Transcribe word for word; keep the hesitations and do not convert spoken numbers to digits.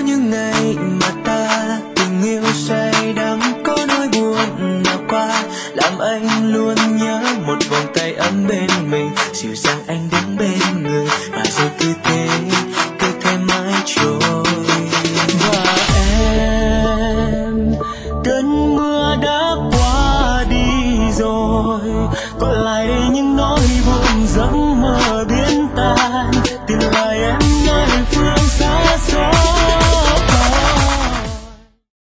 những ngày mà ta tình yêu say đắm, có nỗi buồn nào qua làm anh